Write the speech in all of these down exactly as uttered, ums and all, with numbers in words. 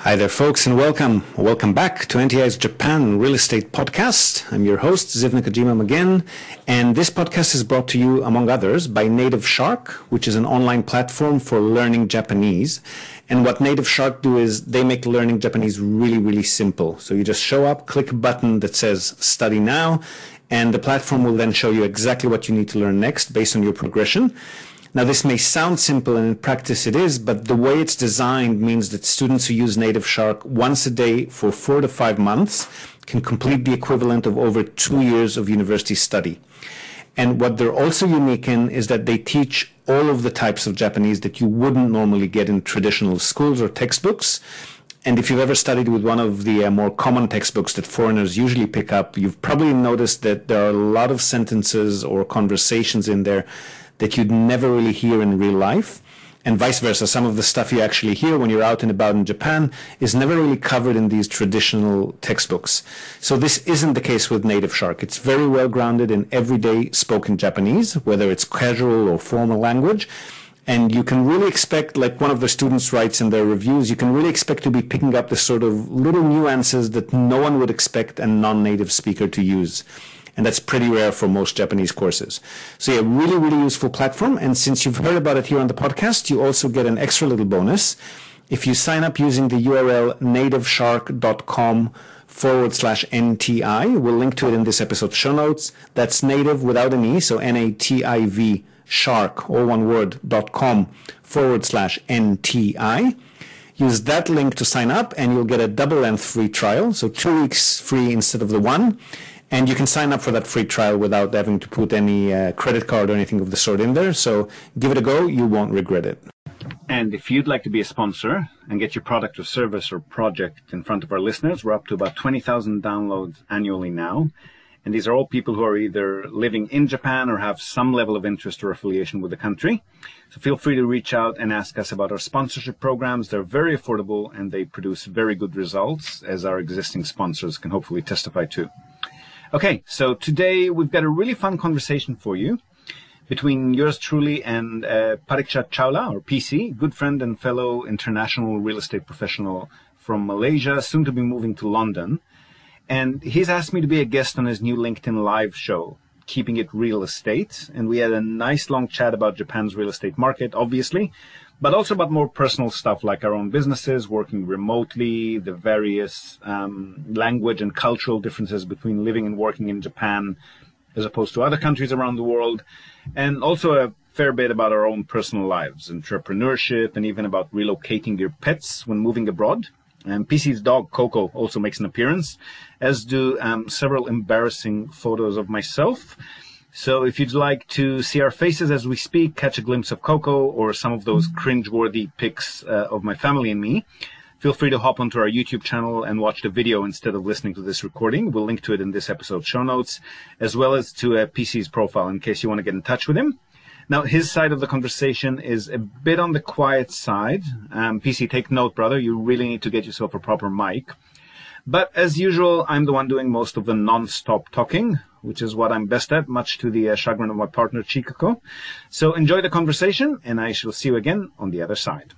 Hi there, folks, and welcome. Welcome back to N T I's Japan Real Estate Podcast. I'm your host, Ziv Nakajima again, and this podcast is brought to you, among others, by Native Shark, which is an online platform for learning Japanese. And what Native Shark do is they make learning Japanese really, really simple. So you just show up, click a button that says Study Now, and the platform will then show you exactly what you need to learn next based on your progression. Now, this may sound simple, and in practice it is, but the way it's designed means that students who use Native Shark once a day for four to five months can complete the equivalent of over two years of university study. And what they're also unique in is that they teach all of the types of Japanese that you wouldn't normally get in traditional schools or textbooks. And if you've ever studied with one of the uh, more common textbooks that foreigners usually pick up, you've probably noticed that there are a lot of sentences or conversations in there that you'd never really hear in real life, and vice versa. Some of the stuff you actually hear when you're out and about in Japan is never really covered in these traditional textbooks. So this isn't the case with Native Shark. It's very well grounded in everyday spoken Japanese, whether it's casual or formal language. And you can really expect, like one of the students writes in their reviews, you can really expect to be picking up the sort of little nuances that no one would expect a non-native speaker to use. And that's pretty rare for most Japanese courses. So yeah, really, really useful platform. And since you've heard about it here on the podcast, you also get an extra little bonus. If you sign up using the U R L nativeshark.com forward slash NTI, we'll link to it in this episode's show notes. That's native without an E, so N A T I V, shark, all one word, dot com forward slash N T I. Use that link to sign up, and you'll get a double-length free trial, so two weeks free instead of the one. And you can sign up for that free trial without having to put any uh, credit card or anything of the sort in there. So give it a go. You won't regret it. And if you'd like to be a sponsor and get your product or service or project in front of our listeners, we're up to about twenty thousand downloads annually now. And these are all people who are either living in Japan or have some level of interest or affiliation with the country. So feel free to reach out and ask us about our sponsorship programs. They're very affordable and they produce very good results, as our existing sponsors can hopefully testify to. Okay, so today we've got a really fun conversation for you between yours truly and uh, Pariksha Chawla, or P C, good friend and fellow international real estate professional from Malaysia, soon to be moving to London. And he's asked me to be a guest on his new LinkedIn Live show, Keeping It Real Estate. And we had a nice long chat about Japan's real estate market, obviously, but also about more personal stuff like our own businesses, working remotely, the various um, language and cultural differences between living and working in Japan as opposed to other countries around the world, and also a fair bit about our own personal lives, entrepreneurship, and even about relocating your pets when moving abroad. And P C's dog, Coco, also makes an appearance, as do um, several embarrassing photos of myself. So if you'd like to see our faces as we speak, catch a glimpse of Coco, or some of those cringe-worthy pics uh, of my family and me, feel free to hop onto our YouTube channel and watch the video instead of listening to this recording. We'll link to it in this episode's show notes, as well as to uh, P C's profile in case you want to get in touch with him. Now, his side of the conversation is a bit on the quiet side. Um, P C, take note, brother. You really need to get yourself a proper mic. But as usual, I'm the one doing most of the non-stop talking, which is what I'm best at, much to the uh, chagrin of my partner, Chikako. So enjoy the conversation, and I shall see you again on the other side.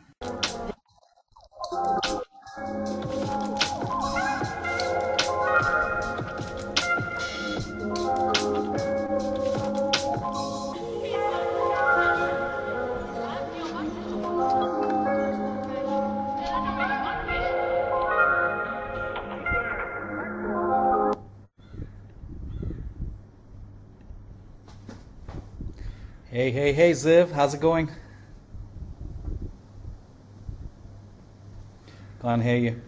Hey, hey, hey, Ziv, how's it going? Can't hear you.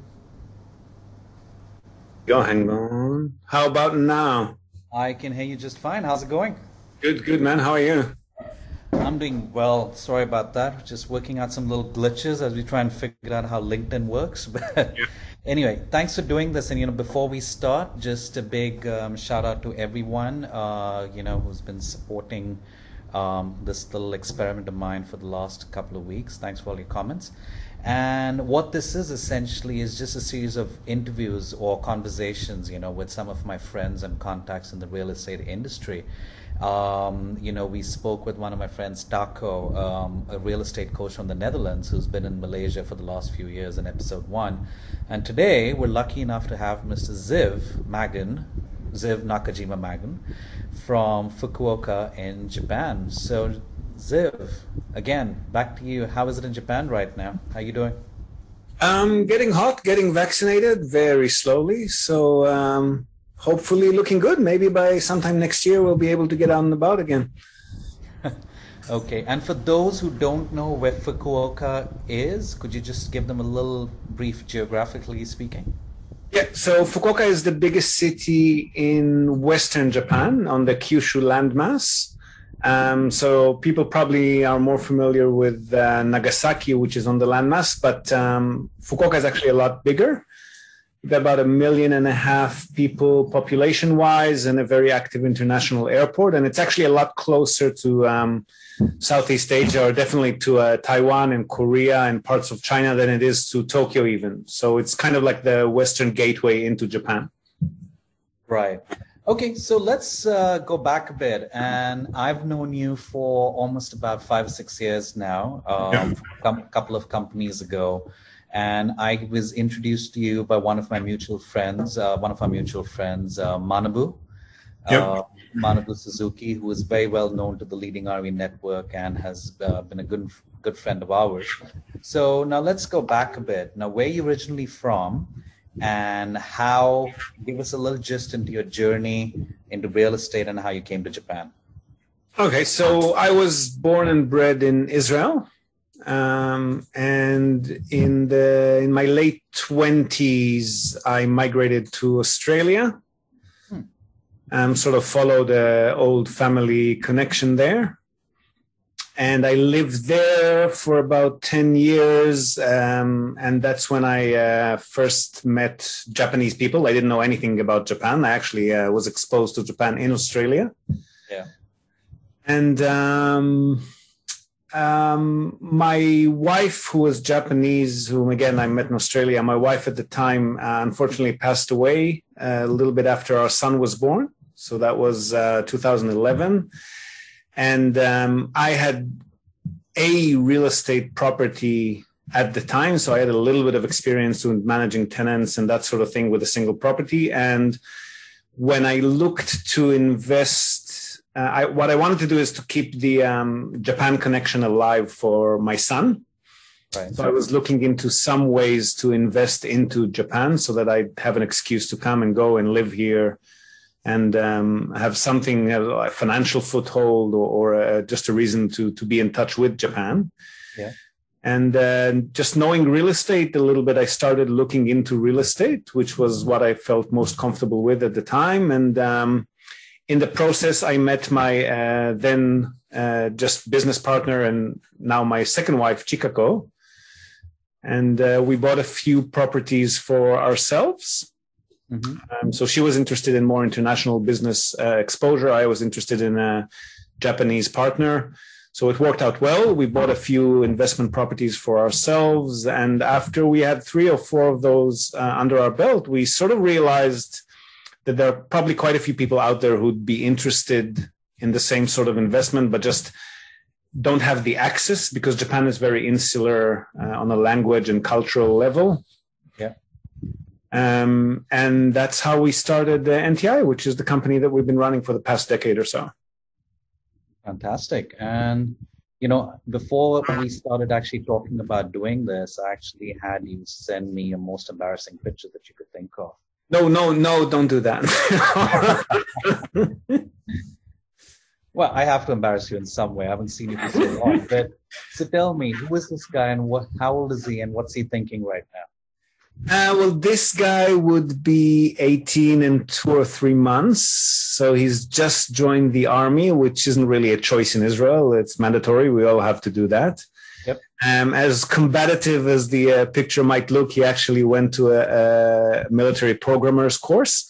Go, hang on. How about now? I can hear you just fine. How's it going? Good, good, man. How are you? I'm doing well. Sorry about that. Just working out some little glitches as we try and figure out how LinkedIn works. But yeah. Anyway, thanks for doing this. And, you know, before we start, just a big um, shout out to everyone, uh, you know, who's been supporting Um, this little experiment of mine for the last couple of weeks. Thanks for all your comments. And what this is essentially is just a series of interviews or conversations, you know, with some of my friends and contacts in the real estate industry. Um, you know, we spoke with one of my friends, Taco, um, a real estate coach from the Netherlands who's been in Malaysia for the last few years in episode one. And today we're lucky enough to have Mister Ziv Magan, Ziv Nakajima Magan, from Fukuoka in Japan. So Ziv, again, back to you. How is it in Japan right now? How are you doing? Um, getting hot, getting vaccinated very slowly. So um, hopefully looking good. Maybe by sometime next year, we'll be able to get out and about again. Okay. And for those who don't know where Fukuoka is, could you just give them a little brief geographically speaking? Yeah, so Fukuoka is the biggest city in Western Japan on the Kyushu landmass. Um, so people probably are more familiar with uh, Nagasaki, which is on the landmass, but um, Fukuoka is actually a lot bigger. We've got about a million and a half people population-wise and a very active international airport. And it's actually a lot closer to um, Southeast Asia, or definitely to uh, Taiwan and Korea and parts of China than it is to Tokyo even. So it's kind of like the Western gateway into Japan. Right. Okay, so let's uh, go back a bit. And I've known you for almost about five or six years now, um, yeah. a couple of companies ago. And I was introduced to you by one of my mutual friends, uh, one of our mutual friends, uh, Manabu, yep. uh, Manabu Suzuki, who is very well known to the Leading R V Network and has uh, been a good, good friend of ours. So now let's go back a bit. Now, where are you originally from? And how, give us a little gist into your journey into real estate and how you came to Japan. Okay, so I was born and bred in Israel. Um, and in the in my late twenties, I migrated to Australia. Hmm. Um, sort of followed the old family connection there. And I lived there for about ten years. Um, and that's when I uh, first met Japanese people. I didn't know anything about Japan. I actually uh, was exposed to Japan in Australia. Yeah. And um, um, my wife, who was Japanese, whom again I met in Australia, my wife at the time, uh, unfortunately passed away uh, a little bit after our son was born. So that was uh, two thousand eleven. And um, I had a real estate property at the time. So I had a little bit of experience with managing tenants and that sort of thing with a single property. And when I looked to invest, uh, I, what I wanted to do is to keep the um, Japan connection alive for my son. Right. So I was looking into some ways to invest into Japan so that I'd have an excuse to come and go and live here and um, have something, a financial foothold or, or uh, just a reason to, to be in touch with Japan. Yeah. And uh, just knowing real estate a little bit, I started looking into real estate, which was what I felt most comfortable with at the time. And um, in the process, I met my uh, then uh, just business partner and now my second wife, Chikako. And uh, we bought a few properties for ourselves. Mm-hmm. Um, so she was interested in more international business uh, exposure. I was interested in a Japanese partner. So it worked out well. We bought a few investment properties for ourselves. And after we had three or four of those uh, under our belt, we sort of realized that there are probably quite a few people out there who'd be interested in the same sort of investment, but just don't have the access because Japan is very insular uh, on a language and cultural level. Yeah. Um, and that's how we started uh, N T I, which is the company that we've been running for the past decade or so. Fantastic. And, you know, before we started actually talking about doing this, I actually had you send me a most embarrassing picture that you could think of. No, no, no, don't do that. Well, I have to embarrass you in some way. I haven't seen you for so long. But so tell me, who is this guy and what, how old is he and what's he thinking right now? Uh, well, this guy would be eighteen in two or three months. So he's just joined the army, which isn't really a choice in Israel. It's mandatory. We all have to do that. Yep. Um, as combative as the uh, picture might look, he actually went to a, a military programmer's course.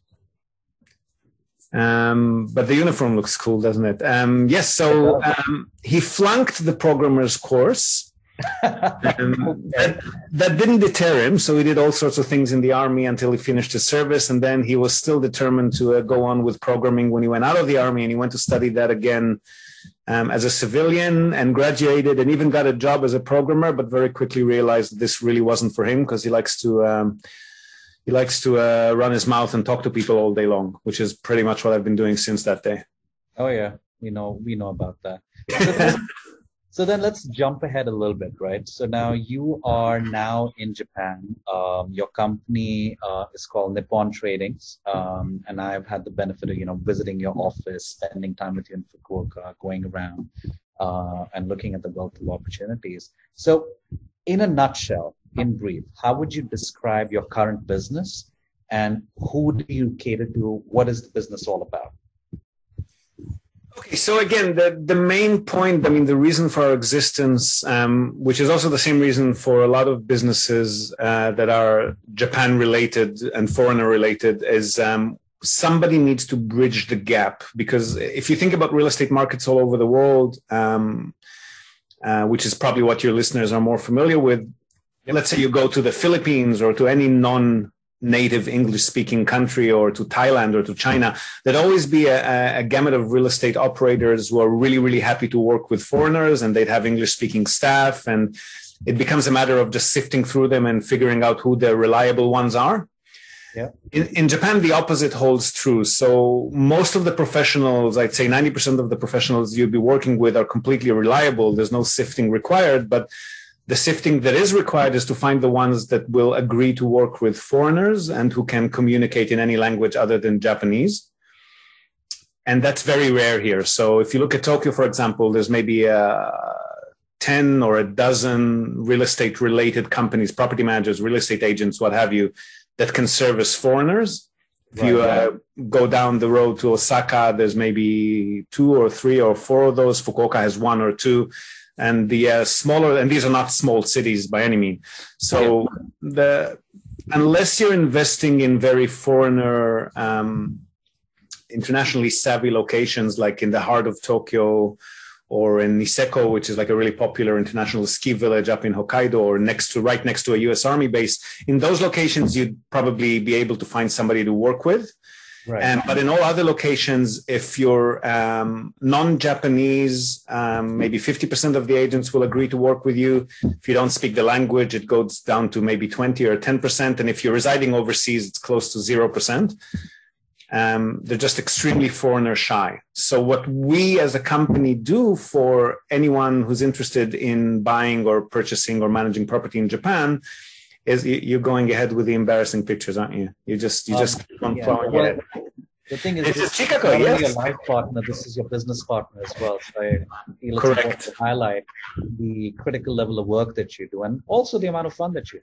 Um, but the uniform looks cool, doesn't it? Um, yes. So um, he flunked the programmer's course. Um, that, that didn't deter him, so he did all sorts of things in the army until he finished his service, and then he was still determined to uh, go on with programming when he went out of the army, and he went to study that again um, as a civilian, and graduated, and even got a job as a programmer, but very quickly realized that this really wasn't for him, because he likes to um, he likes to uh, run his mouth and talk to people all day long, which is pretty much what I've been doing since that day. Oh yeah, we know we know about that. So then, so then let's jump ahead a little bit, right? So now you are now in Japan. Um, your company uh, is called Nippon Tradings, um, and I've had the benefit of you know visiting your office, spending time with you in Fukuoka, going around uh, and looking at the wealth of opportunities. So, in a nutshell, in brief, how would you describe your current business, and who do you cater to? What is the business all about? Okay, so again, the, the main point, I mean, the reason for our existence, um, which is also the same reason for a lot of businesses uh, that are Japan related and foreigner related, is um, somebody needs to bridge the gap. Because if you think about real estate markets all over the world, um, uh, which is probably what your listeners are more familiar with, let's say you go to the Philippines or to any non native English-speaking country, or to Thailand or to China, there'd always be a, a gamut of real estate operators who are really, really happy to work with foreigners, and they'd have English-speaking staff, and it becomes a matter of just sifting through them and figuring out who the reliable ones are. Yeah. In, in Japan, the opposite holds true. So most of the professionals, I'd say ninety percent of the professionals you'd be working with are completely reliable. There's no sifting required, but the sifting that is required is to find the ones that will agree to work with foreigners and who can communicate in any language other than Japanese. And that's very rare here. So if you look at Tokyo, for example, there's maybe a ten or a dozen real estate related companies, property managers, real estate agents, what have you, that can service foreigners. If right, you uh, right. go down the road to Osaka, there's maybe two or three or four of those. Fukuoka has one or two. And the uh, smaller, and these are not small cities by any means. So the unless you're investing in very foreigner, um, internationally savvy locations, like in the heart of Tokyo, or in Niseko, which is like a really popular international ski village up in Hokkaido, or next to right next to a U S Army base, in those locations you'd probably be able to find somebody to work with. Right. Um, but in all other locations, if you're um, non-Japanese, um, maybe fifty percent of the agents will agree to work with you. If you don't speak the language, it goes down to maybe twenty or ten percent. And if you're residing overseas, it's close to zero percent. Um, they're just extremely foreigner shy. So what we as a company do for anyone who's interested in buying or purchasing or managing property in Japan is you're going ahead with the embarrassing pictures, aren't you? You just you just um, keep on yeah. plowing well, ahead. The thing is, this this is Chikako, not yes. only your life partner, this is your business partner as well. So I feel it's Correct. important to highlight the critical level of work that you do, and also the amount of fun that you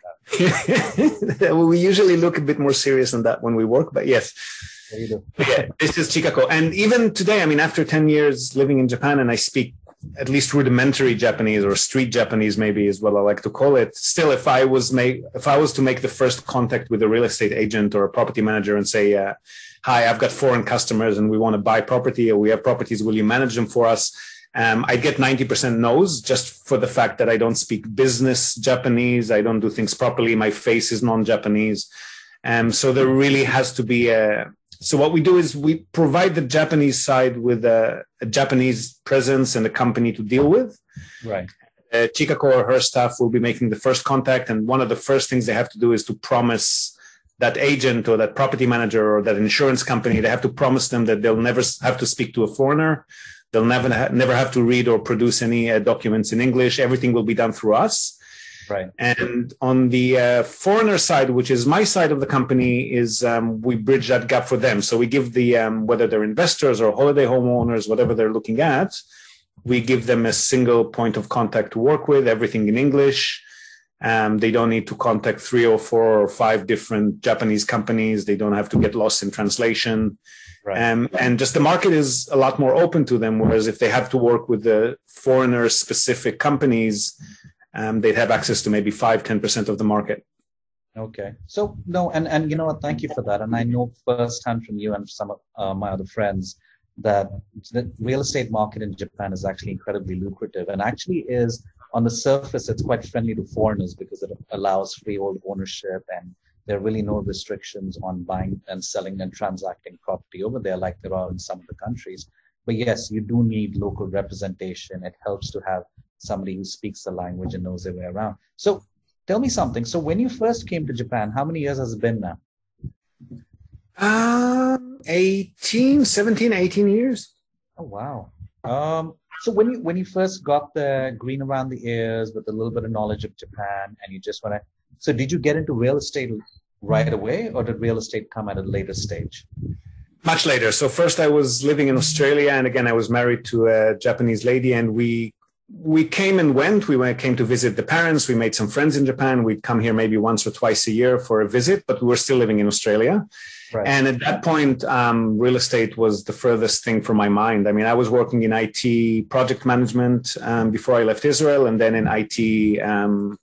have. Well, we usually look a bit more serious than that when we work, but yes. Yeah, you do. Yeah, this is Chikako. And even today, I mean, after ten years living in Japan, and I speak at least rudimentary Japanese, or street Japanese maybe is what I like to call it. Still, if I was make, if I was to make the first contact with a real estate agent or a property manager and say, uh, hi, I've got foreign customers and we want to buy property, or we have properties, will you manage them for us? Um, I get ninety percent no's, just for the fact that I don't speak business Japanese. I don't do things properly. My face is non-Japanese. Um, so there really has to be a, So what we do is we provide the Japanese side with a, a Japanese presence and a company to deal with. Right. Uh, Chikako or her staff will be making the first contact, and one of the first things they have to do is to promise that agent or that property manager or that insurance company, they have to promise them that they'll never have to speak to a foreigner. They'll never ha- never have to read or produce any uh, documents in English. Everything will be done through us. Right. And on the uh, foreigner side, which is my side of the company, is um, we bridge that gap for them. So we give the, um, whether they're investors or holiday homeowners, whatever they're looking at, we give them a single point of contact to work with, everything in English. Um, they don't need to contact three or four or five different Japanese companies. They don't have to get lost in translation. Right. Um, and just the market is a lot more open to them. Whereas if they have to work with the foreigner specific companies, Um, they'd have access to maybe five, ten percent of the market. Okay. So, no, and, and you know what, thank you for that. And I know firsthand from you and some of uh, my other friends that the real estate market in Japan is actually incredibly lucrative, and actually is on the surface, it's quite friendly to foreigners because it allows freehold ownership, and there are really no restrictions on buying and selling and transacting property over there like there are in some of the countries. But yes, you do need local representation. It helps to have somebody who speaks the language and knows their way around. So tell me something. So when you first came to Japan, how many years has it been now? Um, eighteen, seventeen, eighteen years. Oh, wow. Um, so when you when you first got the green around the ears with a little bit of knowledge of Japan, and you just want to, so did you get into real estate right away, or did real estate come at a later stage? Much later. So first I was living in Australia, and again I was married to a Japanese lady, and we we came and went. We went, came to visit the parents. We made some friends in Japan. We'd come here maybe once or twice a year for a visit, but we were still living in Australia. Right. And at that point, um, real estate was the furthest thing from my mind. I mean, I was working in I T project management um, before I left Israel, and then in I T um,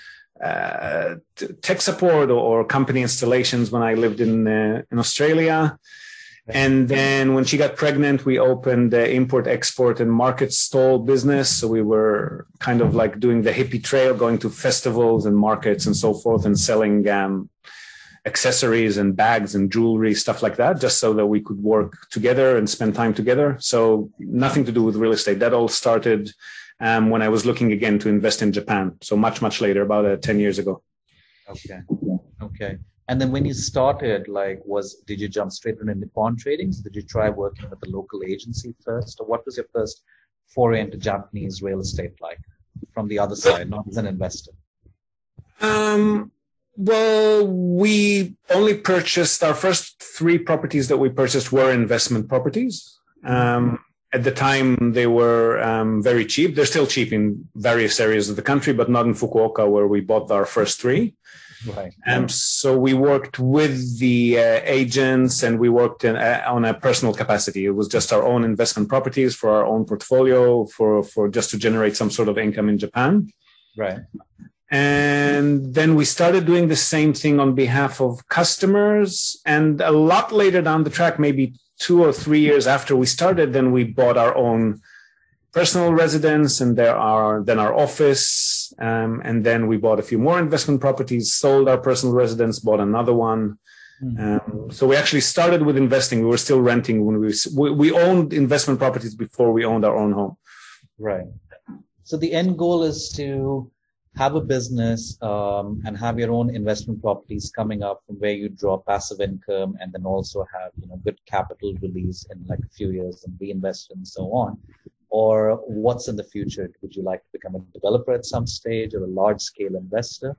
uh, tech support or, or company installations when I lived in uh, in Australia. And then when she got pregnant, we opened the import, export, and market stall business. So we were kind of like doing the hippie trail, going to festivals and markets and so forth, and selling um, accessories and bags and jewelry, stuff like that, just so that we could work together and spend time together. So nothing to do with real estate. That all started um, when I was looking again to invest in Japan. So much, much later, about uh, ten years ago. Okay. Okay. And then when you started, like, was did you jump straight into Nippon Trading? Did you try working with a local agency first? Or what was your first foray into Japanese real estate like from the other side, not as an investor? Um, well, we only purchased, our first three properties that we purchased were investment properties. Um, at the time, they were um, very cheap. They're still cheap in various areas of the country, but not in Fukuoka, where we bought our first three. Right. Um, so we worked with the uh, agents, and we worked in, uh, on a personal capacity. It was just our own investment properties for our own portfolio, for, for just to generate some sort of income in Japan. Right. And then we started doing the same thing on behalf of customers. And a lot later down the track, maybe two or three years after we started, then we bought our own personal residence, and there are then our office, um, and then we bought a few more investment properties, sold our personal residence, bought another one. Mm-hmm. Um, so we actually started with investing. We were still renting when we, we we owned investment properties before we owned our own home. Right. So the end goal is to have a business um, and have your own investment properties coming up from where you draw passive income, and then also have, you know, good capital release in like a few years and reinvest and so on. Or what's in the future? Would you like to become a developer at some stage, or a large-scale investor?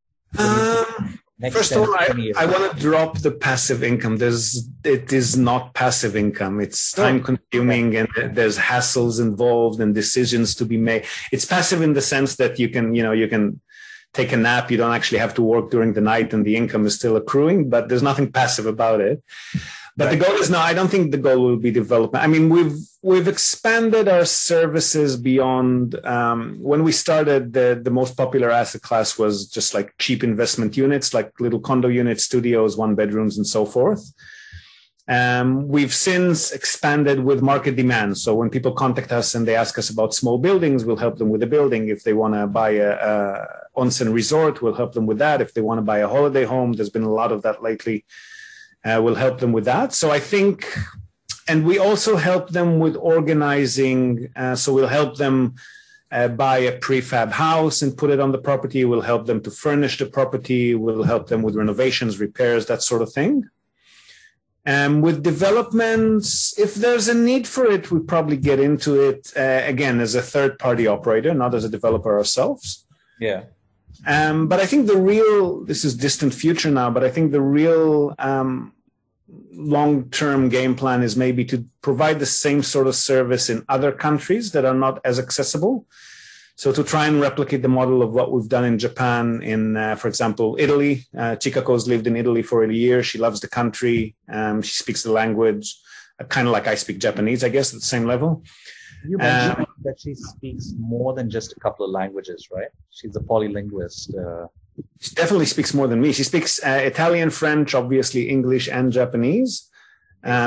Um, first of all, I, I want to drop the passive income. There's, it is not passive income. It's time-consuming, and there's hassles involved and decisions to be made. It's passive in the sense that you can, you know, you can take a nap. You don't actually have to work during the night, and the income is still accruing. But there's nothing passive about it. But the goal is no, I don't think the goal will be development. I mean, we've we've expanded our services beyond. Um, when we started, the, the most popular asset class was just like cheap investment units, like little condo units, studios, one bedrooms, and so forth. Um, we've since expanded with market demand. So when people contact us and they ask us about small buildings, we'll help them with the building. If they want to buy a, a onsen resort, we'll help them with that. If they want to buy a holiday home, there's been a lot of that lately. Uh, we'll help them with that. So I think, and we also help them with organizing. Uh, so we'll help them uh, buy a prefab house and put it on the property. We'll help them to furnish the property. We'll help them with renovations, repairs, that sort of thing. And with developments, if there's a need for it, we probably get into it, uh, again, as a third-party operator, not as a developer ourselves. Yeah. Um, but I think the real, this is distant future now, but I think the real um, long-term game plan is maybe to provide the same sort of service in other countries that are not as accessible. So to try and replicate the model of what we've done in Japan, in, uh, for example, Italy. Uh, Chikako's lived in Italy for a year. She loves the country. Um, she speaks the language, uh, kind of like I speak Japanese, I guess, at the same level. You mentioned um, that she speaks more than just a couple of languages, right? She's a polylinguist. Uh... She definitely speaks more than me. She speaks uh, Italian, French, obviously English and Japanese. Um,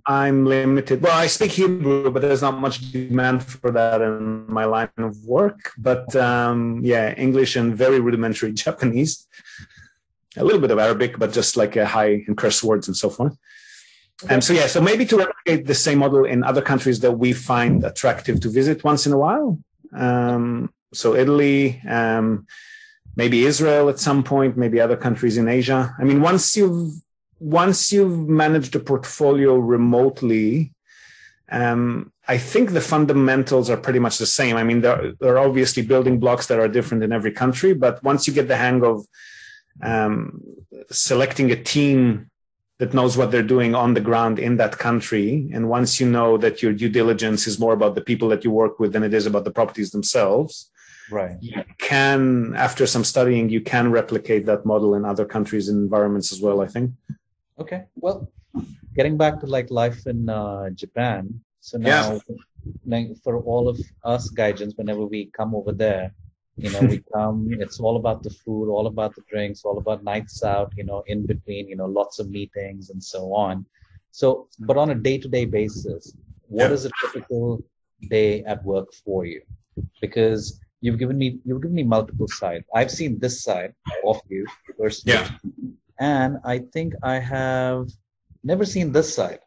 I'm limited. Well, I speak Hebrew, but there's not much demand for that in my line of work. But um, yeah, English and very rudimentary Japanese. A little bit of Arabic, but just like a high in curse words and so forth. And um, so, yeah, so maybe to replicate the same model in other countries that we find attractive to visit once in a while. Um, so Italy, um, maybe Israel at some point, maybe other countries in Asia. I mean, once you've once you've managed a portfolio remotely, um, I think the fundamentals are pretty much the same. I mean, there, there are obviously building blocks that are different in every country, but once you get the hang of um, selecting a team that knows what they're doing on the ground in that country, and once you know that your due diligence is more about the people that you work with than it is about the properties themselves, right? You can, after some studying, you can replicate that model in other countries and environments as well, I think. Okay. Well, getting back to like life in uh, Japan. So now, yeah. for all of us Gaijins, whenever we come over there, you know, we come, it's all about the food, all about the drinks, all about nights out, you know, in between, you know, lots of meetings and so on. So, but on a day-to-day basis, what yeah. is a typical day at work for you? Because you've given me, you've given me multiple sides. I've seen this side of you personally. Yeah. And I think I have never seen this side.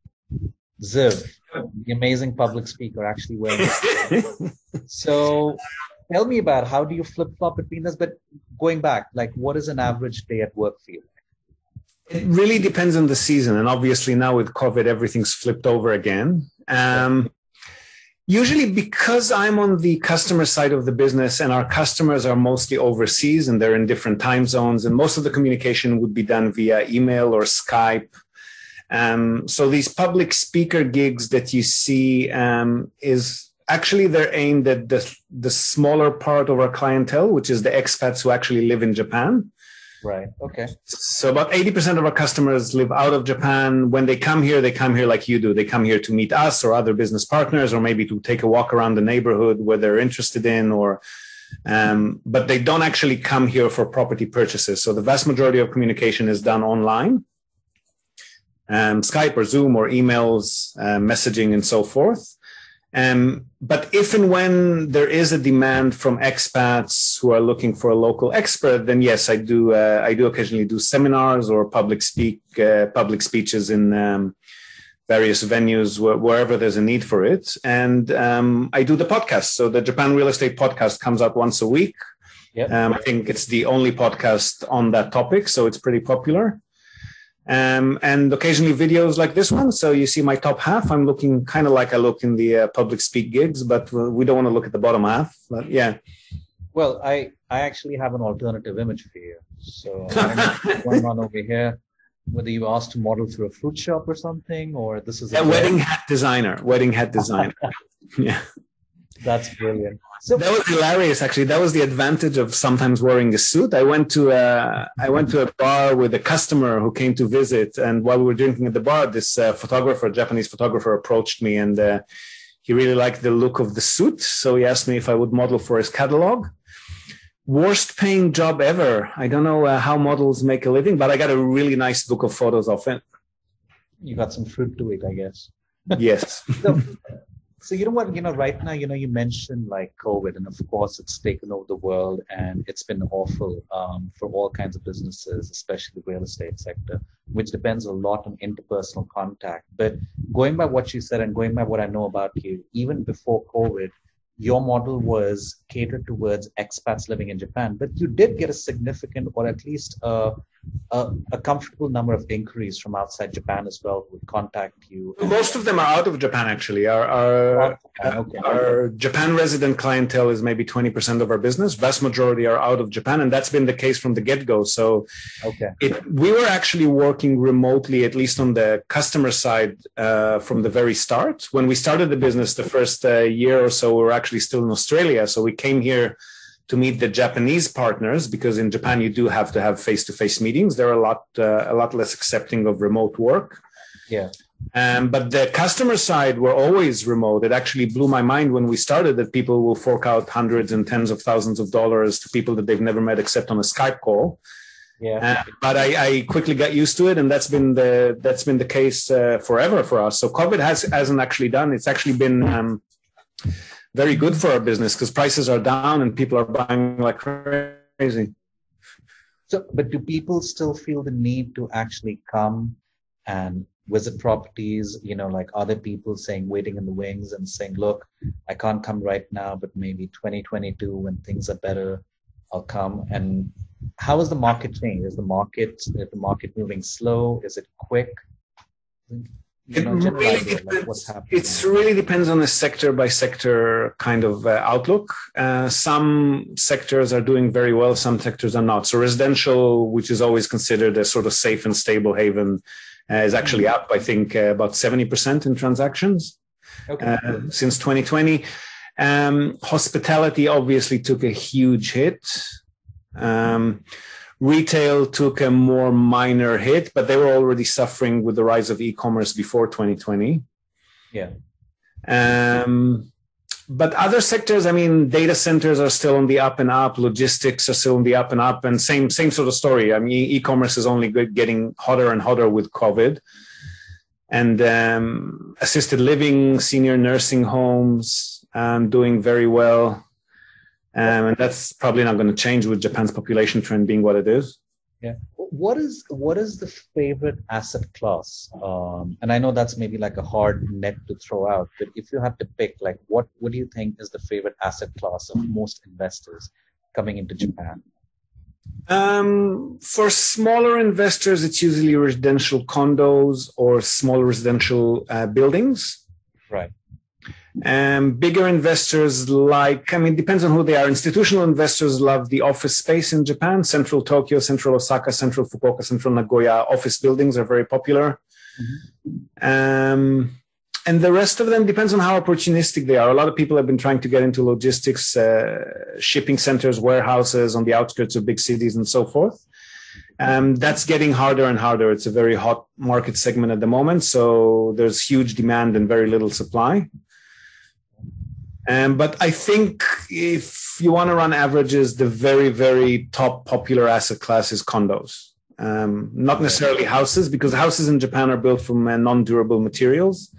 Ziv, the amazing public speaker, actually wearing this. So tell me about how do you flip-flop between this? But going back, like what is an average day at work for you? It really depends on the season. And obviously now with COVID, everything's flipped over again. Um, usually because I'm on the customer side of the business and our customers are mostly overseas and they're in different time zones, and most of the communication would be done via email or Skype. Um, so these public speaker gigs that you see um, is actually they're aimed at the, the smaller part of our clientele, which is the expats who actually live in Japan. Right. Okay. So about eighty percent of our customers live out of Japan. When they come here, they come here like you do. They come here to meet us or other business partners, or maybe to take a walk around the neighborhood where they're interested in, or, um, but they don't actually come here for property purchases. So the vast majority of communication is done online, um, Skype or Zoom or emails, uh, messaging and so forth. Um, but if and when there is a demand from expats who are looking for a local expert, then yes, I do. Uh, I do occasionally do seminars or public speak, uh, public speeches in um, various venues wh- wherever there's a need for it. And um, I do the podcast. So the Japan Real Estate Podcast comes out once a week. Yep. Um, I think it's the only podcast on that topic, so it's pretty popular. Um, and occasionally videos like this one. So you see my top half. I'm looking kind of like I look in the uh, public speak gigs, but we don't want to look at the bottom half. But yeah. Well, I, I actually have an alternative image for you. So I don't know what's going on over here. Whether you asked to model through a fruit shop or something, or this is a, a wedding hat designer. Wedding hat designer. Yeah. That's brilliant. So that was hilarious, actually. That was the advantage of sometimes wearing a suit. I went to a, I went to a bar with a customer who came to visit, and while we were drinking at the bar, this uh, photographer, Japanese photographer, approached me, and uh, he really liked the look of the suit. So he asked me if I would model for his catalog. Worst paying job ever. I don't know uh, how models make a living, but I got a really nice book of photos of it. You got some fruit to eat, I guess. Yes. So, So you know what, you know, right now, you know, you mentioned like COVID, and of course it's taken over the world and it's been awful um, for all kinds of businesses, especially the real estate sector, which depends a lot on interpersonal contact. But going by what you said and going by what I know about you, even before COVID, your model was catered towards expats living in Japan, but you did get a significant, or at least a, a, a comfortable number of inquiries from outside Japan as well who would contact you. Most of them are out of Japan, actually. Our, our, okay. our Japan resident clientele is maybe twenty percent of our business. Vast majority are out of Japan, and that's been the case from the get-go. So okay. it, we were actually working remotely, at least on the customer side, uh, from the very start. When we started the business, the first uh, year or so, we were actually still in Australia. So we came here to meet the Japanese partners, because in Japan, you do have to have face-to-face meetings. They're a lot, uh, a lot less accepting of remote work. Yeah. Um, but the customer side were always remote. It actually blew my mind when we started that people will fork out hundreds and tens of thousands of dollars to people that they've never met except on a Skype call. Yeah. Uh, but I, I quickly got used to it, and that's been the that's been the case uh, forever for us. So COVID has hasn't actually done. It's actually been um, very good for our business because prices are down and people are buying like crazy. So, but do people still feel the need to actually come and visit properties? You know, like other people saying, waiting in the wings and saying, look, I can't come right now, but maybe twenty twenty-two when things are better, I'll come. And how is the market changed? Is the market, is the market moving slow? Is it quick? You know, it really idea, depends. Like what's happening. It really depends on a sector by sector kind of uh, outlook. Uh, some sectors are doing very well, some sectors are not. So residential, which is always considered a sort of safe and stable haven, uh, is actually up, I think, uh, about seventy percent in transactions okay. uh, since twenty twenty. Um, hospitality obviously took a huge hit. Um, Retail took a more minor hit, but they were already suffering with the rise of e-commerce before twenty twenty. Yeah. Um, but other sectors, I mean, data centers are still on the up and up. Logistics are still on the up and up, and same same sort of story. I mean, e-commerce is only getting hotter and hotter with COVID. And um, assisted living, senior nursing homes, um, doing very well. Um, and that's probably not going to change with Japan's population trend being what it is. Yeah. What is what is the favorite asset class? Um, and I know that's maybe like a hard net to throw out, but if you have to pick, like, what what do you think is the favorite asset class of most investors coming into Japan? Um, for smaller investors, it's usually residential condos or small residential uh, buildings. Right. Um, bigger investors like, I mean, depends on who they are. Institutional investors love the office space in Japan. Central Tokyo, Central Osaka, Central Fukuoka, Central Nagoya office buildings are very popular. Mm-hmm. Um, and the rest of them depends on how opportunistic they are. A lot of people have been trying to get into logistics, uh, shipping centers, warehouses on the outskirts of big cities and so forth. Um, that's getting harder and harder. It's a very hot market segment at the moment. So there's huge demand and very little supply. Um, but I think if you want to run averages, the very, very top popular asset class is condos. Um, not necessarily houses, because houses in Japan are built from uh, non-durable materials.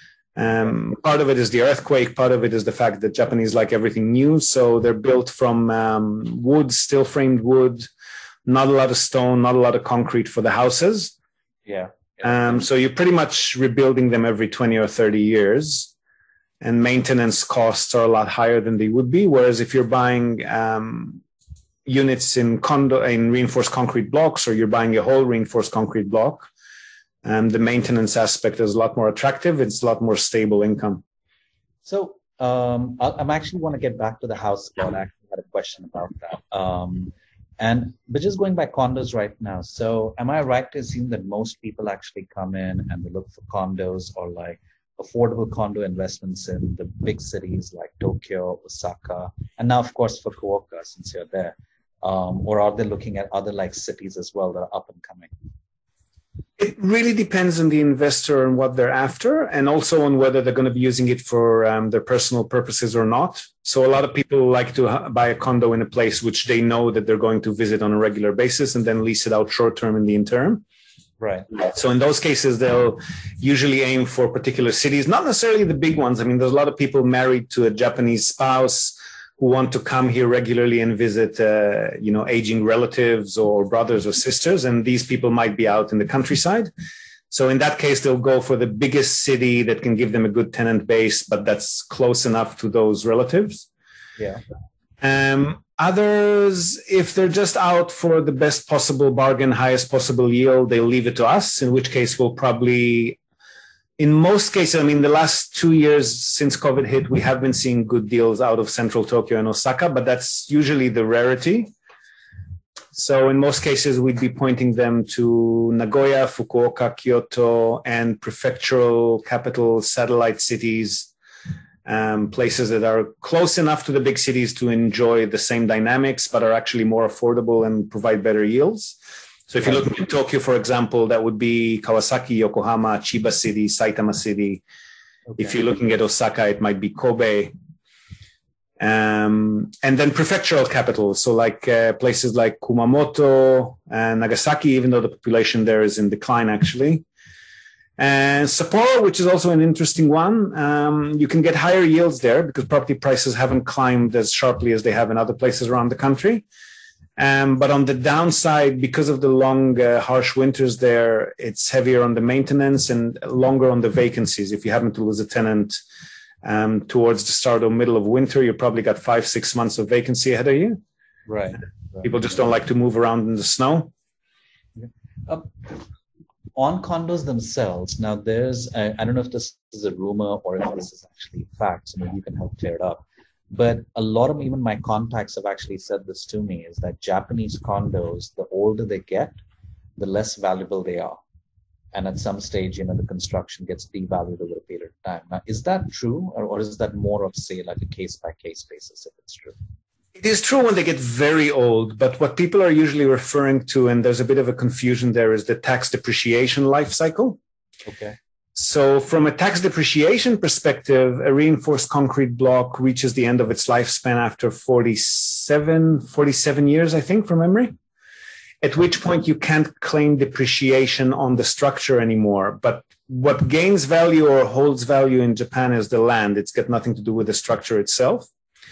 Um, part of it is the earthquake. Part of it is the fact that Japanese like everything new. So they're built from um, wood, steel framed wood, not a lot of stone, not a lot of concrete for the houses. Yeah. Um, so you're pretty much rebuilding them every twenty or thirty years. And maintenance costs are a lot higher than they would be. Whereas if you're buying um, units in condo in reinforced concrete blocks, or you're buying a whole reinforced concrete block, um, the maintenance aspect is a lot more attractive. It's a lot more stable income. So um, I'm actually want to get back to the house spot. I actually had a question about that. Um, and but just going by condos right now. So am I right to assume that most people actually come in and they look for condos or like affordable condo investments in the big cities like Tokyo, Osaka, and now, of course, Fukuoka, since you're there? Um, or are they looking at other like cities as well that are up and coming? It really depends on the investor and what they're after, and also on whether they're going to be using it for um, their personal purposes or not. So a lot of people like to buy a condo in a place which they know that they're going to visit on a regular basis and then lease it out short term in the interim. Right. So in those cases, they'll usually aim for particular cities, not necessarily the big ones. I mean, there's a lot of people married to a Japanese spouse who want to come here regularly and visit, uh, you know, aging relatives or brothers or sisters. And these people might be out in the countryside. So in that case, they'll go for the biggest city that can give them a good tenant base, but that's close enough to those relatives. Yeah. Um, others, if they're just out for the best possible bargain, highest possible yield, they'll leave it to us, in which case we'll probably, in most cases, I mean, the last two years since COVID hit, we have been seeing good deals out of central Tokyo and Osaka, but that's usually the rarity. So in most cases, we'd be pointing them to Nagoya, Fukuoka, Kyoto, and prefectural capital satellite cities. Um, places that are close enough to the big cities to enjoy the same dynamics, but are actually more affordable and provide better yields. So if you look at Tokyo, for example, that would be Kawasaki, Yokohama, Chiba City, Saitama City. Okay. If you're looking at Osaka, it might be Kobe. Um, and then prefectural capitals, so like uh, places like Kumamoto and Nagasaki, even though the population there is in decline, actually. And Sapporo, which is also an interesting one, um, you can get higher yields there because property prices haven't climbed as sharply as they have in other places around the country. Um, but on the downside, because of the long, uh, harsh winters there, it's heavier on the maintenance and longer on the vacancies. If you happen to lose a tenant um, towards the start or middle of winter, you probably got five, six months of vacancy ahead of you. Right. People just don't like to move around in the snow. Yeah. Um, on condos themselves, now there's, I, I don't know if this is a rumor or if this is actually fact, so maybe you can help clear it up. But a lot of even my contacts have actually said this to me, is that Japanese condos, the older they get, the less valuable they are. And at some stage, you know, the construction gets devalued over a period of time. Now, is that true? Or, or is that more of, say, like a case-by-case basis, if it's true? It is true when they get very old, but what people are usually referring to, and there's a bit of a confusion there, is the tax depreciation life cycle. Okay. So from a tax depreciation perspective, a reinforced concrete block reaches the end of its lifespan after forty-seven, forty-seven years, I think, from memory, at which point you can't claim depreciation on the structure anymore. But what gains value or holds value in Japan is the land. It's got nothing to do with the structure itself.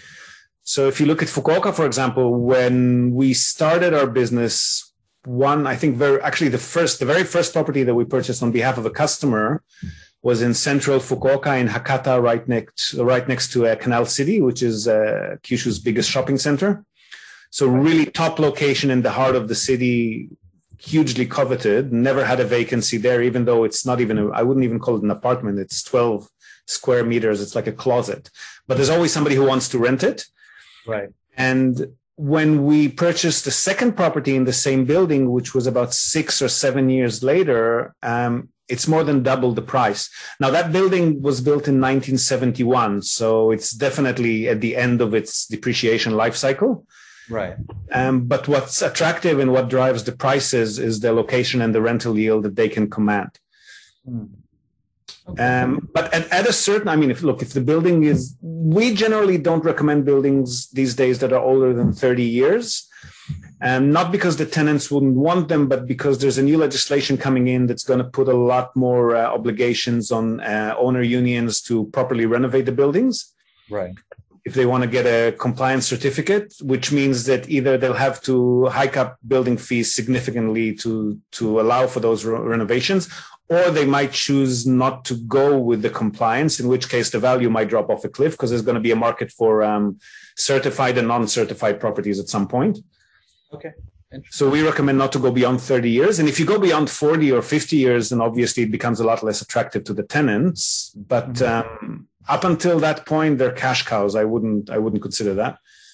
So if you look at Fukuoka, for example, when we started our business, one, I think very actually the first, the very first property that we purchased on behalf of a customer was in central Fukuoka in Hakata, right next, right next to uh, Canal City, which is uh, Kyushu's biggest shopping center. So really top location in the heart of the city, hugely coveted, never had a vacancy there, even though it's not even, a, I wouldn't even call it an apartment. It's twelve square meters. It's like a closet, but there's always somebody who wants to rent it. Right. And when we purchased the second property in the same building, which was about six or seven years later, um, it's more than double the price. Now, that building was built in nineteen seventy-one, so it's definitely at the end of its depreciation life cycle. Right. Um, but what's attractive and what drives the prices is the location and the rental yield that they can command. Hmm. Okay. Um, but at, at a certain, I mean, if look, if the building is, we generally don't recommend buildings these days that are older than thirty years. Um, not because the tenants wouldn't want them, but because there's a new legislation coming in that's going to put a lot more uh, obligations on uh, owner unions to properly renovate the buildings. Right. If they want to get a compliance certificate, which means that either they'll have to hike up building fees significantly to, to allow for those re- renovations, or they might choose not to go with the compliance, in which case the value might drop off a cliff because there's going to be a market for um, certified and non-certified properties at some point. Okay. So we recommend not to go beyond thirty years. And if you go beyond forty or fifty years, then obviously it becomes a lot less attractive to the tenants. But mm-hmm. um, up until that point, they're cash cows. I wouldn't, I wouldn't consider that.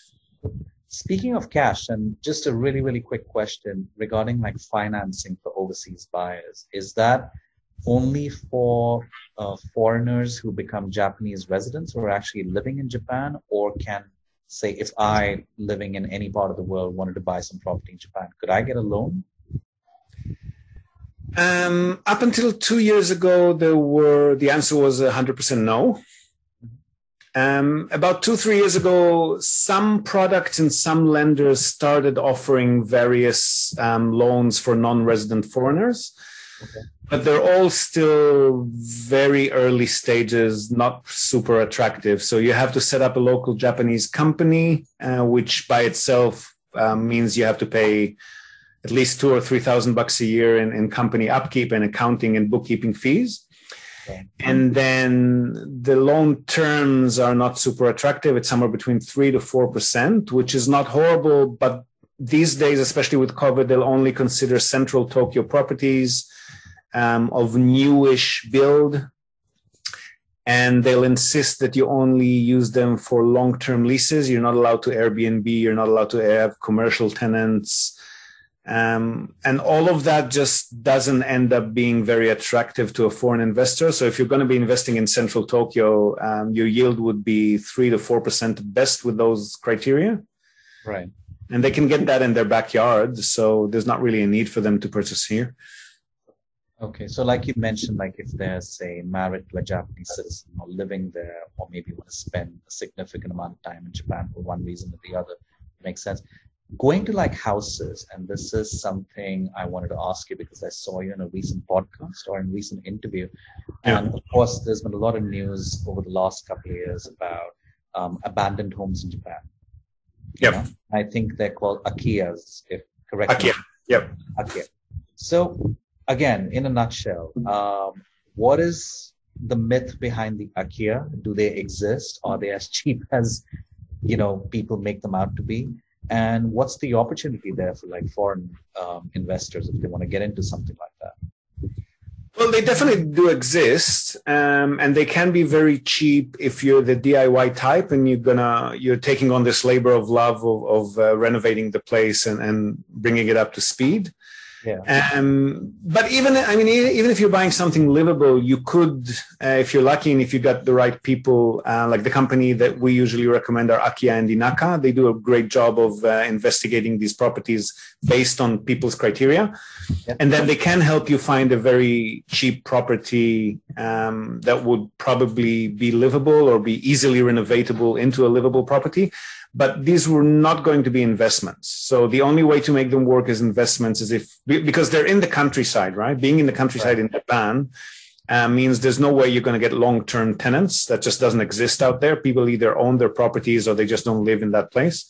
Speaking of cash, and just a really, really quick question regarding like financing for overseas buyers. Is that only for uh, foreigners who become Japanese residents who are actually living in Japan, or can, say, if I, living in any part of the world, wanted to buy some property in Japan, could I get a loan? Um, up until two years ago, there were the answer was one hundred percent no. Um, about two, three years ago, some products and some lenders started offering various um, loans for non-resident foreigners. Okay. But they're all still very early stages, not super attractive. So you have to set up a local Japanese company, uh, which by itself um, means you have to pay at least two or three thousand bucks a year in, in company upkeep and accounting and bookkeeping fees. Okay. And then the loan terms are not super attractive. It's somewhere between three to four percent, which is not horrible. But these days, especially with COVID, they'll only consider central Tokyo properties um, of newish build. And they'll insist that you only use them for long-term leases. You're not allowed to Airbnb. You're not allowed to have commercial tenants. Um, and all of that just doesn't end up being very attractive to a foreign investor. So if you're going to be investing in central Tokyo, um, your yield would be three to four percent at best with those criteria. Right. And they can get that in their backyard. So there's not really a need for them to purchase here. Okay, so like you mentioned, like if they're, say, married to a Japanese citizen or living there, or maybe want to spend a significant amount of time in Japan for one reason or the other, makes sense. Going to like houses, and this is something I wanted to ask you because I saw you in a recent podcast or in a recent interview. Yeah. And of course, there's been a lot of news over the last couple of years about um, abandoned homes in Japan. You Yep. know? I think they're called Akiyas, if correct. Akiya. Yep. Akiya. So again, in a nutshell, um, what is the myth behind the Akiya? Do they exist? Are they as cheap as, you know, people make them out to be? And what's the opportunity there for like foreign um, investors if they want to get into something like that? Well, they definitely do exist, um, and they can be very cheap if you're the D I Y type and you're gonna you're taking on this labor of love of, of uh, renovating the place and, and bringing it up to speed. Yeah. Um, but even, I mean, even if you're buying something livable, you could, uh, if you're lucky and if you got the right people, uh, like the company that we usually recommend are Akiya and Inaka. They do a great job of uh, investigating these properties based on people's criteria. Yeah. And then they can help you find a very cheap property um, that would probably be livable or be easily renovatable into a livable property. But these were not going to be investments. So the only way to make them work as investments is if, because they're in the countryside, right? Being in the countryside in Japan uh, means there's no way you're going to get long-term tenants. That just doesn't exist out there. People either own their properties or they just don't live in that place.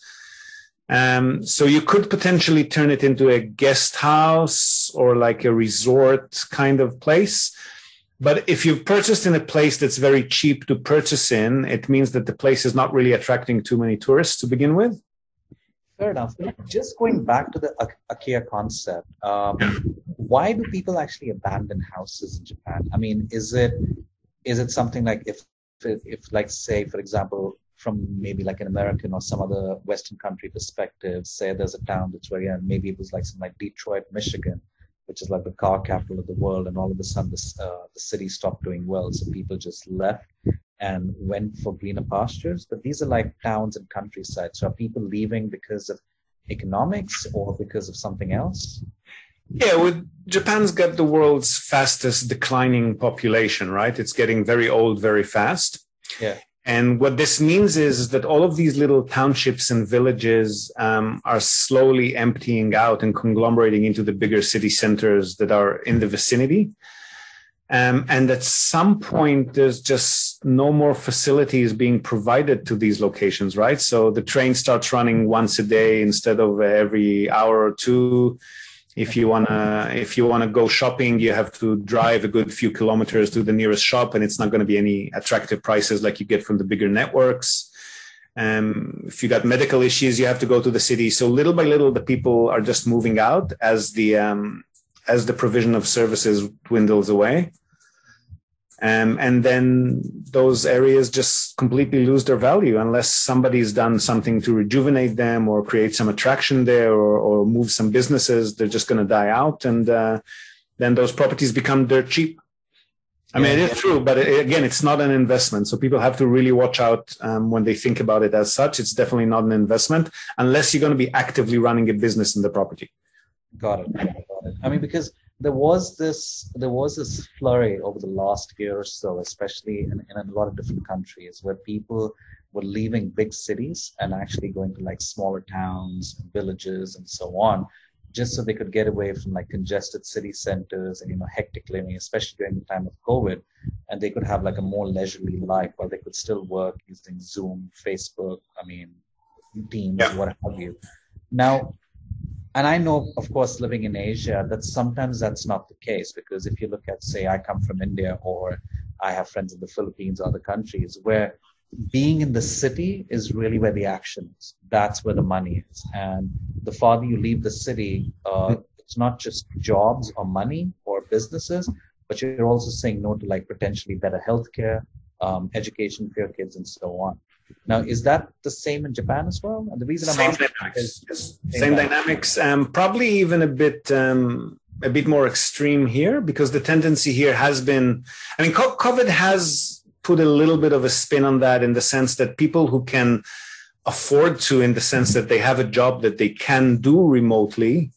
Um, so you could potentially turn it into a guest house or like a resort kind of place. But if you've purchased in a place that's very cheap to purchase in, it means that the place is not really attracting too many tourists to begin with. Fair enough. Just going back to the Akiya concept, um, Yeah. why do people actually abandon houses in Japan? I mean, is it is it something like if, if, if like, say, for example, from maybe like an American or some other Western country perspective, say there's a town that's very, and maybe it was like something like Detroit, Michigan, which is like the car capital of the world, and all of a sudden this, uh, the city stopped doing well, so people just left and went for greener pastures. But these are like towns and countryside. So are people leaving because of economics or because of something else? Yeah, with Japan's got the world's fastest declining population, right? It's getting very old very fast. Yeah. And what this means is that all of these little townships and villages um, are slowly emptying out and conglomerating into the bigger city centers that are in the vicinity. Um, and at some point, there's just no more facilities being provided to these locations, right? So the train starts running once a day instead of every hour or two. If you wanna, if you wanna go shopping, you have to drive a good few kilometers to the nearest shop, and it's not going to be any attractive prices like you get from the bigger networks. Um, if you got medical issues, you have to go to the city. So little by little, the people are just moving out as the um, as the provision of services dwindles away. Um, and then those areas just completely lose their value unless somebody's done something to rejuvenate them or create some attraction there or, or move some businesses. They're just going to die out. And uh, then those properties become dirt cheap. I mean, yeah, it is true, but it, again, it's not an investment. So people have to really watch out um, when they think about it as such. It's definitely not an investment unless you're going to be actively running a business in the property. Got it. Got it. I mean, because there was this there was this flurry over the last year or so, especially in, in a lot of different countries, where people were leaving big cities and actually going to like smaller towns, villages, and so on, just so they could get away from like congested city centers and, you know, hectic living, especially during the time of COVID, and they could have like a more leisurely life while they could still work using Zoom, Facebook, I mean, Teams, yeah. what have you. Now, and I know, of course, living in Asia, that sometimes that's not the case, because if you look at, say, I come from India, or I have friends in the Philippines or other countries, where being in the city is really where the action is. That's where the money is. And the farther you leave the city, uh, it's not just jobs or money or businesses, but you're also saying no to like potentially better healthcare, um, education for your kids, and so on. Now, is that the same in Japan as well? And the reason I'm same asking dynamics. is Yes. same, same dynamics, um, probably even a bit um, a bit more extreme here, because the tendency here has been, I mean, COVID has put a little bit of a spin on that, in the sense that people who can afford to, in the sense that they have a job that they can do remotely,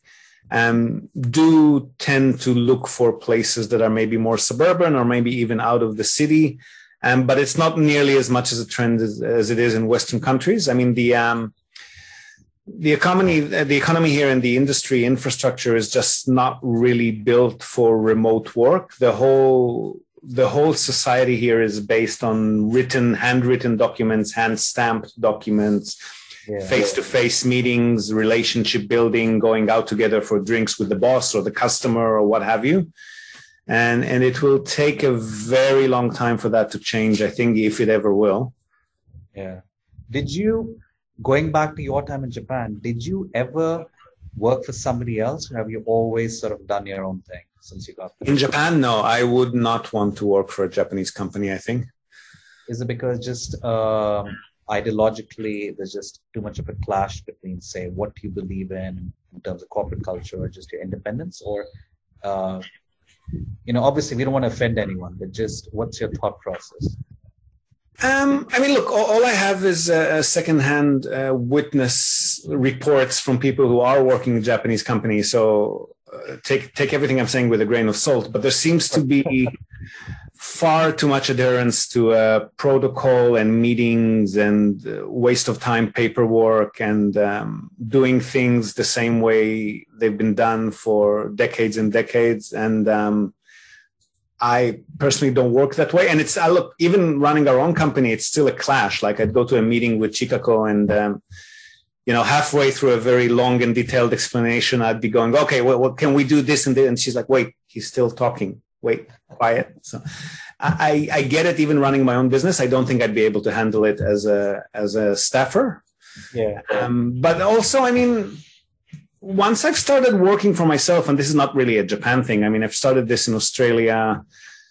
um, do tend to look for places that are maybe more suburban or maybe even out of the city. Um, but it's not nearly as much as a trend as, as it is in Western countries. I mean, the um, the economy, the economy here and the industry infrastructure is just not really built for remote work. The whole the whole society here is based on written, handwritten documents, hand-stamped documents, yeah. face-to-face meetings, relationship building, going out together for drinks with the boss or the customer or what have you. And, and it will take a very long time for that to change, I think, if it ever will. Yeah. Did you, going back to your time in Japan, did you ever work for somebody else, or have you always sort of done your own thing since you got there? In Japan, no, I would not want to work for a Japanese company, I think. Is it because just um, ideologically, there's just too much of a clash between, say, what you believe in in terms of corporate culture or just your independence? Or, uh, you know, obviously we don't want to offend anyone, but just what's your thought process? Um, I mean, look, all, all I have is uh, secondhand uh, witness reports from people who are working in Japanese companies. So uh, take take everything I'm saying with a grain of salt. But there seems to be far too much adherence to uh, protocol and meetings and uh, waste of time, paperwork, and um, doing things the same way they've been done for decades and decades. And um, I personally don't work that way. And it's, I look, even running our own company, it's still a clash. Like I'd go to a meeting with Chikako and, um, you know, halfway through a very long and detailed explanation, I'd be going, okay, well, well can we do this and this? And she's like, wait, he's still talking. Wait, quiet. So I, I get it. Even running my own business, I don't think I'd be able to handle it as a, as a staffer. Yeah. Um, but also, I mean, once I've started working for myself, and this is not really a Japan thing. I mean, I've started this in Australia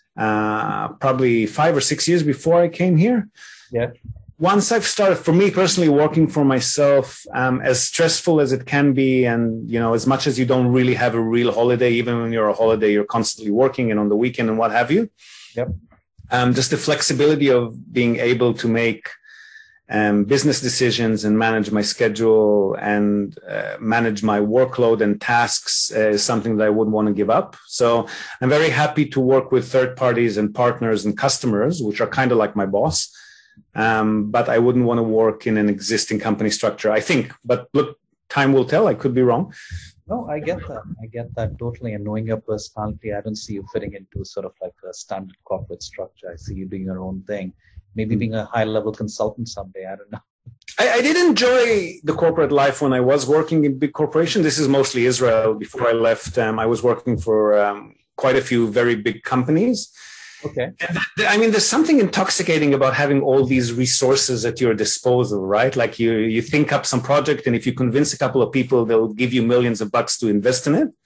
uh, probably five or six years before I came here. Yeah. Once I've started, for me personally, working for myself, um, as stressful as it can be, and you know, as much as you don't really have a real holiday, even when you're a holiday, you're constantly working, and on the weekend and what have you. Yep. Um, just the flexibility of being able to make Um, business decisions and manage my schedule and uh, manage my workload and tasks uh, is something that I wouldn't want to give up. So I'm very happy to work with third parties and partners and customers, which are kind of like my boss. Um, but I wouldn't want to work in an existing company structure, I think. But look, time will tell. I could be wrong. No, I get that. I get that totally. And knowing your personality, I don't see you fitting into sort of like a standard corporate structure. I see you doing your own thing. Maybe being a high-level consultant someday. I don't know. I, I did enjoy the corporate life when I was working in big corporations. This is mostly Israel. Before I left, um, I was working for um, quite a few very big companies. Okay. And th- I mean, there's something intoxicating about having all these resources at your disposal, right? Like you, you think up some project, and if you convince a couple of people, they'll give you millions of bucks to invest in it.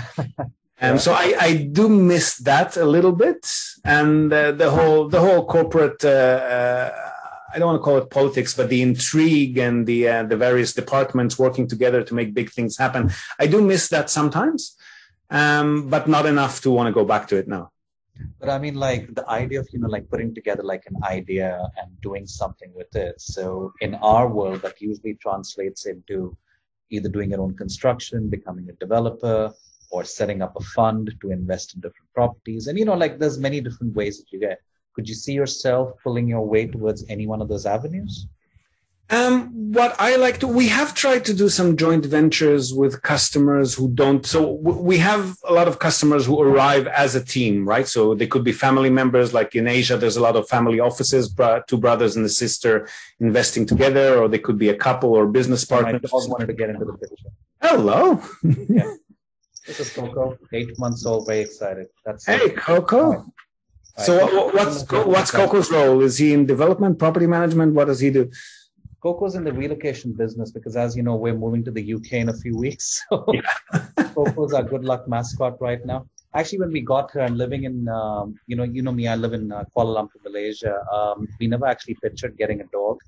And um, so I, I do miss that a little bit, and uh, the whole the whole corporate uh, uh, I don't want to call it politics, but the intrigue and the uh, the various departments working together to make big things happen. I do miss that sometimes, um, but not enough to want to go back to it now. But I mean, like the idea of you know like putting together like an idea and doing something with it. So in our world, that usually translates into either doing your own construction, becoming a developer, or setting up a fund to invest in different properties. And, you know, like there's many different ways that you get. Could you see yourself pulling your way towards any one of those avenues? Um, what I like to, we have tried to do some joint ventures with customers who don't. So w- we have a lot of customers who arrive as a team, right? So they could be family members. Like in Asia, there's a lot of family offices, bro- two brothers and a sister investing together, or they could be a couple or business partners. I always wanted to get into the picture. Hello. Yeah. This is Coco, eight months old, very excited. That's hey, it. Coco. Right. So right. what's what's Coco's role? Is he in development, property management? What does he do? Coco's in the relocation business because, as you know, we're moving to the U K in a few weeks. So yeah. Coco's our good luck mascot right now. Actually, when we got her and living in, um, you know, you know me, I live in uh, Kuala Lumpur, Malaysia. Um, we never actually pictured getting a dog.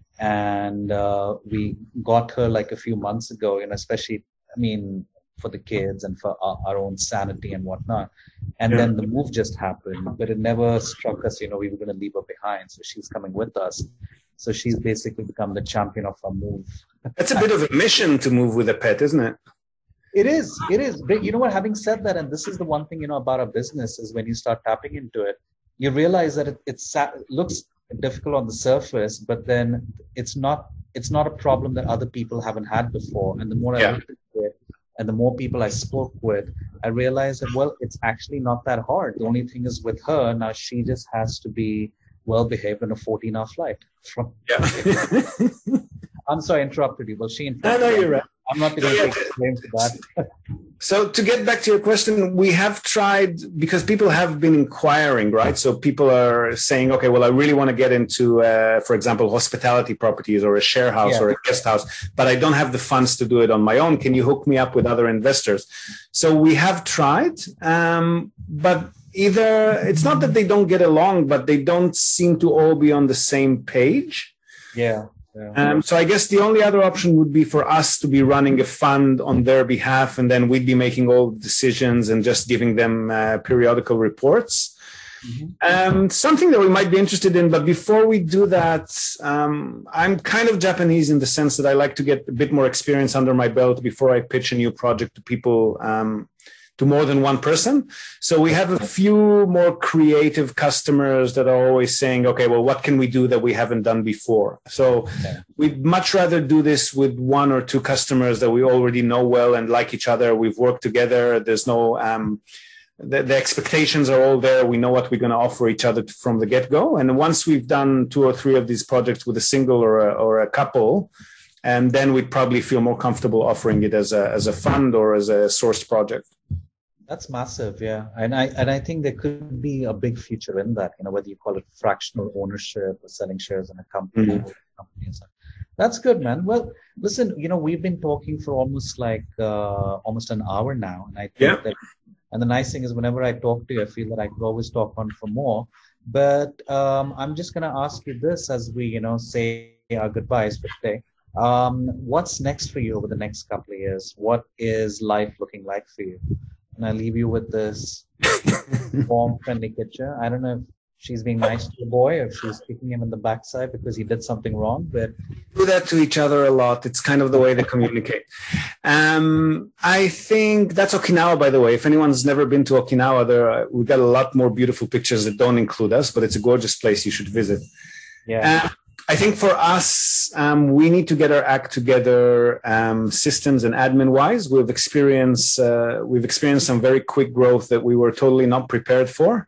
And uh, we got her like a few months ago, and especially, I mean, for the kids and for our, our own sanity and whatnot. And yeah. then the move just happened, but it never struck us, you know, we were going to leave her behind. So she's coming with us. So she's basically become the champion of our move. That's a bit of a mission to move with a pet, isn't it? It is, it is. But you know what, having said that, and this is the one thing, you know, about our business is when you start tapping into it, you realize that it, it's, it looks difficult on the surface, but then it's not, it's not a problem that other people haven't had before. And the more yeah. I looked into it and the more people I spoke with, I realized that, well, it's actually not that hard. The only thing is with her, now she just has to be well-behaved on a fourteen hour flight. From yeah. I'm sorry, I interrupted you. Well, she interrupted No, no, you're right. I'm not going to take blame for that. So to get back to your question, we have tried, because people have been inquiring, right? So people are saying, okay, well, I really want to get into, uh, for example, hospitality properties or a share house yeah. or a guest house, but I don't have the funds to do it on my own. Can you hook me up with other investors? So we have tried, um, but either it's not that they don't get along, but they don't seem to all be on the same page. Yeah. Yeah. Um, so I guess the only other option would be for us to be running a fund on their behalf, and then we'd be making all the decisions and just giving them uh, periodical reports. Mm-hmm. Um, something that we might be interested in, but before we do that, um, I'm kind of Japanese in the sense that I like to get a bit more experience under my belt before I pitch a new project to people, um, to more than one person. So we have a few more creative customers that are always saying, okay, well, what can we do that we haven't done before? So okay. we'd much rather do this with one or two customers that we already know well and like each other. We've worked together. There's no, um, the, the expectations are all there. We know what we're going to offer each other from the get-go. And once we've done two or three of these projects with a single or a, or a couple, and then we'd probably feel more comfortable offering it as a, as a fund or as a sourced project. That's massive, yeah, and I and I think there could be a big future in that. You know, whether you call it fractional ownership or selling shares in a company. Mm-hmm. company and stuff. That's good, man. Well, listen, you know, we've been talking for almost like uh, almost an hour now, and I think yeah. that. And the nice thing is, whenever I talk to you, I feel that I could always talk on for more. But um, I'm just going to ask you this as we, you know, say our goodbyes for today. Um, what's next for you over the next couple of years? What is life looking like for you? And I leave you with this warm, friendly picture. I don't know if she's being nice to the boy or if she's kicking him in the backside because he did something wrong. But do that to each other a lot. It's kind of the way they communicate. Um, I think that's Okinawa, by the way. If anyone's never been to Okinawa, there are, we've got a lot more beautiful pictures that don't include us, but it's a gorgeous place. You should visit. Yeah. Uh, I think for us, um, we need to get our act together, um, systems and admin-wise. We've experienced uh, we've experienced some very quick growth that we were totally not prepared for.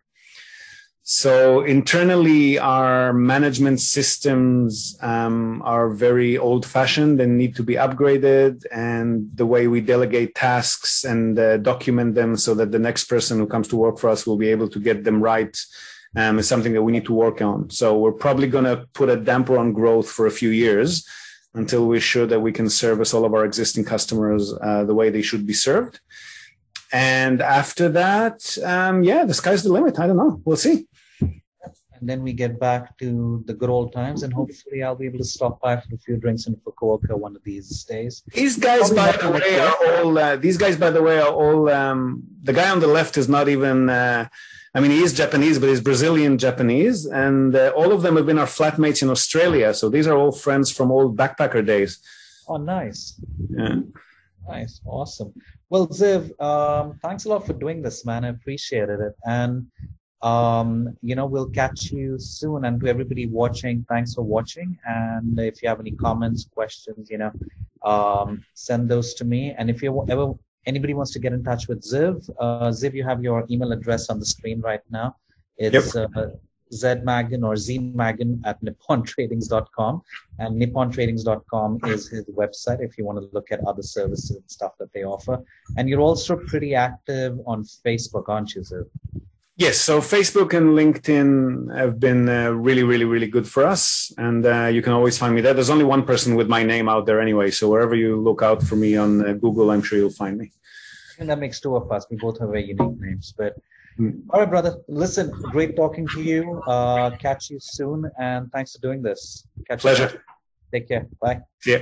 So internally, our management systems um, are very old-fashioned and need to be upgraded. And the way we delegate tasks and uh, document them so that the next person who comes to work for us will be able to get them right. Um, is something that we need to work on. So we're probably going to put a damper on growth for a few years until we're sure that we can service all of our existing customers uh, the way they should be served. And after that, um, yeah, the sky's the limit. I don't know. We'll see. And then we get back to the good old times, and hopefully I'll be able to stop by for a few drinks in Fukuoka one of these days. These guys, by the way, are all. Uh, these guys, by the way, are all. Um, the guy on the left is not even. Uh, I mean, he is Japanese, but he's Brazilian Japanese, and uh, all of them have been our flatmates in Australia. So these are all friends from old backpacker days. Oh, nice. Yeah. Nice. Awesome. Well, Ziv, um, thanks a lot for doing this, man. I appreciated it. And, um, you know, we'll catch you soon. And to everybody watching, thanks for watching. And if you have any comments, questions, you know, um, send those to me. And if you ever... anybody wants to get in touch with Ziv, uh, Ziv, you have your email address on the screen right now. It's yep. uh, zmagan or zmagan at nippon tradings dot com. And nippon tradings dot com is his website if you want to look at other services and stuff that they offer. And you're also pretty active on Facebook, aren't you, Ziv? Yes, so Facebook and LinkedIn have been uh, really, really, really good for us. And uh, you can always find me there. There's only one person with my name out there anyway. So wherever you look out for me on uh, Google, I'm sure you'll find me. And that makes two of us. We both have very unique names. But mm. all right, brother. Listen, great talking to you. Uh, catch you soon. And thanks for doing this. Catch Pleasure. You. Take care. Bye. Yeah.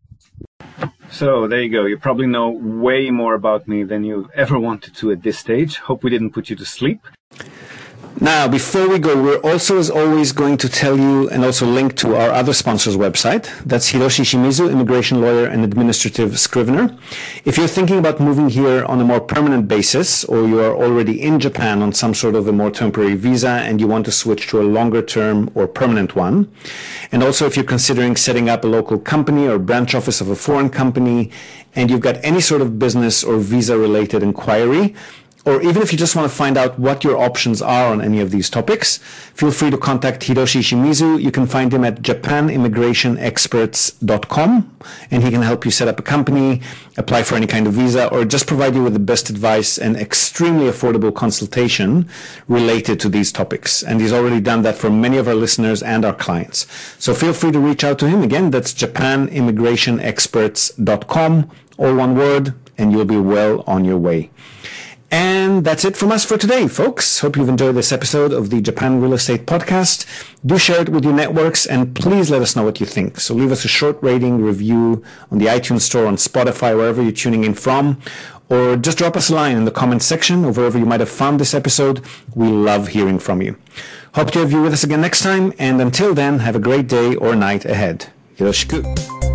So there you go. You probably know way more about me than you ever wanted to at this stage. Hope we didn't put you to sleep. Now, before we go, we're also, as always, going to tell you and also link to our other sponsor's website. That's Hiroshi Shimizu, immigration lawyer and administrative scrivener. If you're thinking about moving here on a more permanent basis, or you are already in Japan on some sort of a more temporary visa and you want to switch to a longer term or permanent one, and also if you're considering setting up a local company or branch office of a foreign company, and you've got any sort of business or visa-related inquiry, or even if you just want to find out what your options are on any of these topics, feel free to contact Hiroshi Shimizu. You can find him at japan immigration experts dot com, and he can help you set up a company, apply for any kind of visa, or just provide you with the best advice and extremely affordable consultation related to these topics. And he's already done that for many of our listeners and our clients. So feel free to reach out to him. Again, that's japan immigration experts dot com, all one word, and you'll be well on your way. And that's it from us for today, folks. Hope you've enjoyed this episode of the Japan Real Estate Podcast. Do share it with your networks, and please let us know what you think. So leave us a short rating, review on the iTunes Store, on Spotify, wherever you're tuning in from, or just drop us a line in the comments section or wherever you might have found this episode. We love hearing from you. Hope to have you with us again next time, and until then, have a great day or night ahead. Yoroshiku.